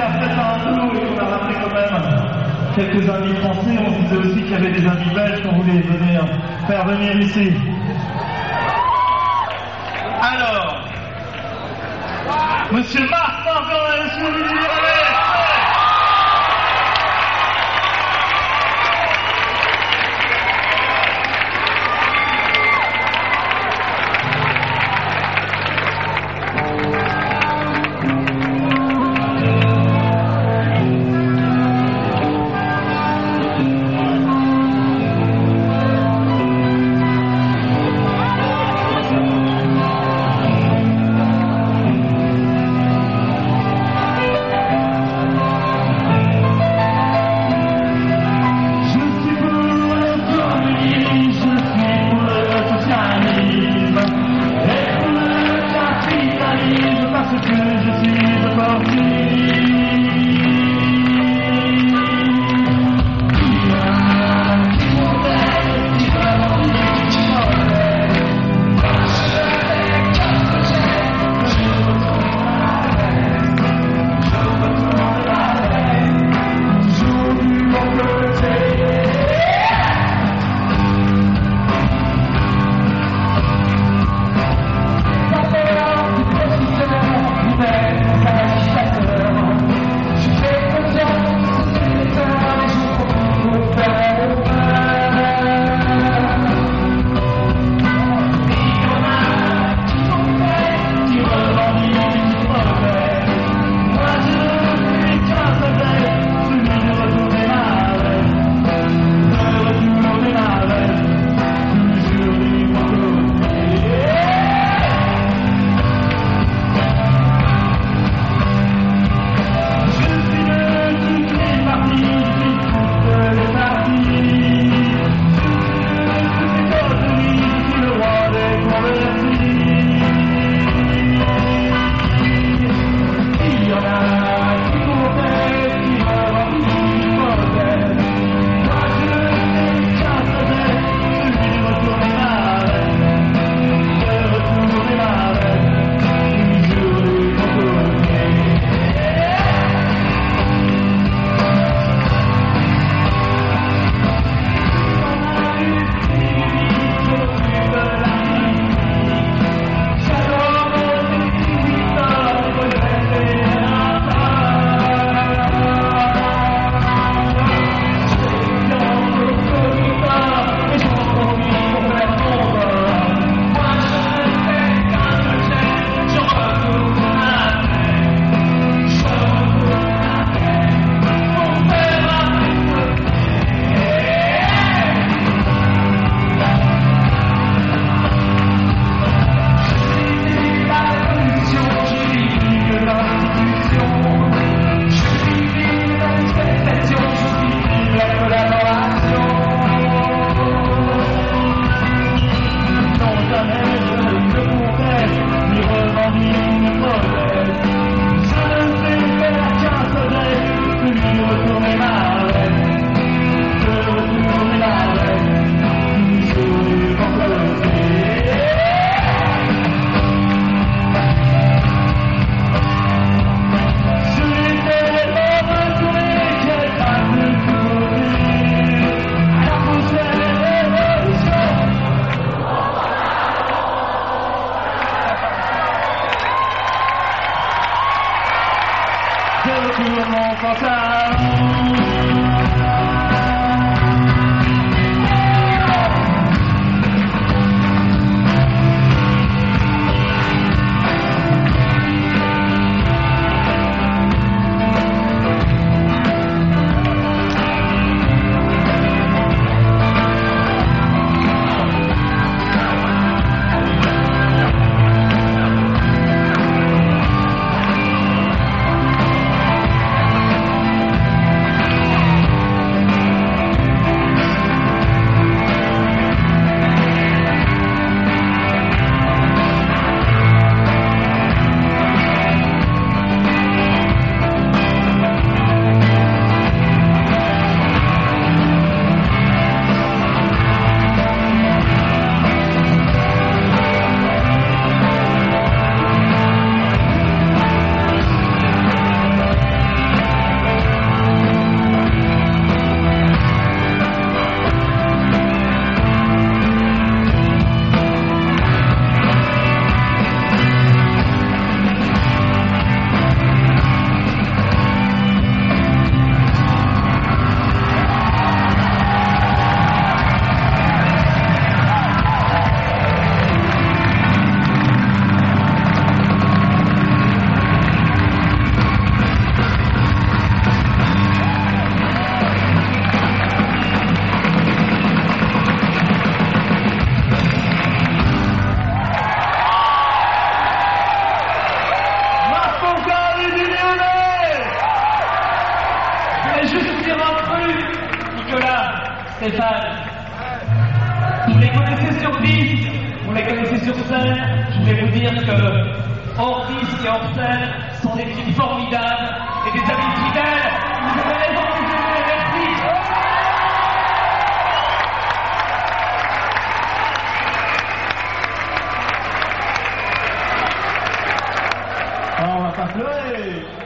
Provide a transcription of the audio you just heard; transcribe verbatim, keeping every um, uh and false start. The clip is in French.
après ça un peu et qu'on a ramené quand même quelques amis français, on disait aussi qu'il y avait des amis belges qu'on voulait venir faire venir ici. Alors, Monsieur Martin Jean, est-ce que vous y allez? Stéphane. Vous les connaissez sur disque, vous les connaissez sur scène. Je voulais vous dire que hors disque et hors scène sont des types formidables et des amis fidèles. Vous avez raison de les aimer, merci. Ah, on va pas pleurer.